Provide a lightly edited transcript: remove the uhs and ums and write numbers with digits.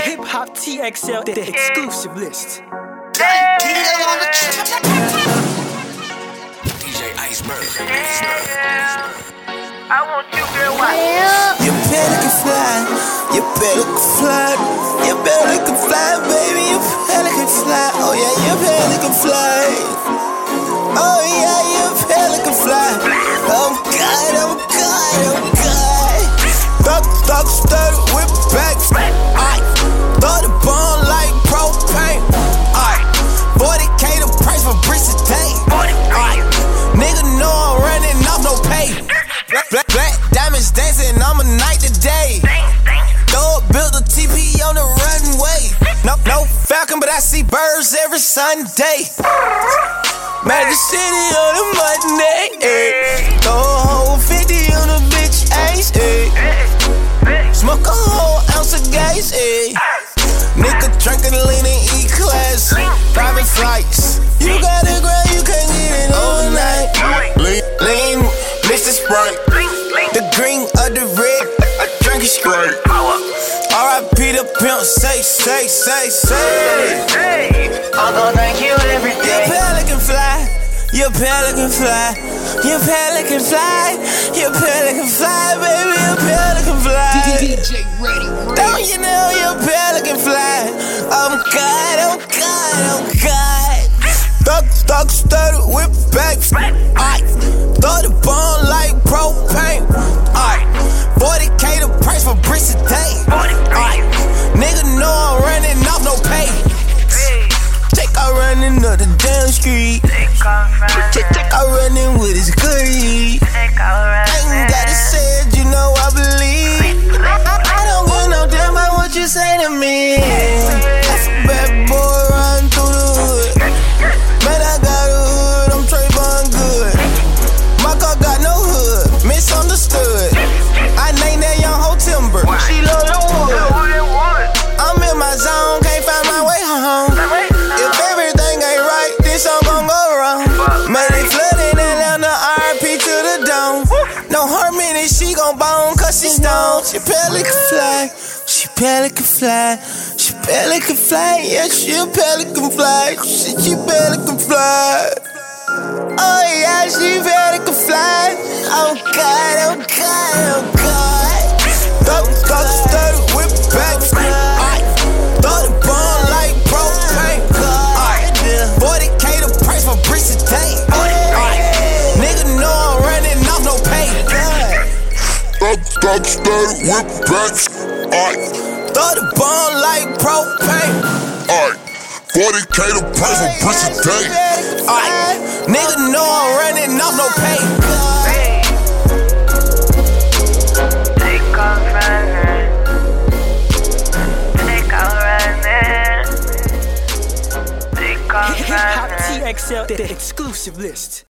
Hip Hop TXL, the exclusive list. DJ Iceberg. I want you to watch. You better can fly, you better can fly, you better can fly, baby, you better can fly. Oh yeah, you better can fly. Oh yeah, you better can fly. Oh God, oh God, oh God. Thug sturdy, whip back. Aight, throw the bone like propane. Aight, 40K the price for bricks a day. Aight, nigga know I'm running off no pay. Black diamonds dancing, I'm a night to day. Throw build a TP on the runway. No falcon, but I see birds every Sunday. Magic City on a Monday. Throw a whole 50 on a bitch ace. Smoke a whole ounce of gas. Nigga drinking lean and E-class. Private flights. You got a grind, you can't get it overnight. Lean, Mr. Sprite. The green or the red, I drink it straight. R.I.P. the pimp, say. I'm gonna thank you every day. You pelican fly, you pelican fly, you pelican fly, you pelican fly, baby, you pelican fly. DJ Ready. Don't you know you pelican fly? Oh God, oh God, oh God. Thug sturdy, whip back. Aight, throw the bone like propane. Aight, 40K the price for bricks a day. Aight, nigga know I'm running off no pay. Take out running up the damn street. Take out running with his goodies. I ain't gotta say it, you know I believe. I don't give no damn about what you say to me. That's a bad boy running through the hood. Man, I got a hood, I'm Trayvon good. My car got no hood, misunderstood. I named that young hoe Timber. She love the wood. I'm in my zone, can't find my way home. If everything ain't right, then something gon' go wrong. Man, they flooded Atlanta, RP to the dome. No harmony, she gon' bone, cause she stoned. She pelican fly, she pelican fly, she pelican fly, yeah, she a pelican fly, she pelican fly. Oh yeah, she pelican fly. Oh God, oh God, oh God. Thug sturdy, whip back. Aight, throw the bone like propane. Aight, 40K the price for bricks a day. Aight, nigga know I'm running off no pay. Thug sturdy, whip back. Aight, throw the bone like propane. Aight, 40K the price for bricks a day. Aight, nigga know I'm running off no pay. Hip Hop TXL, the exclusive list.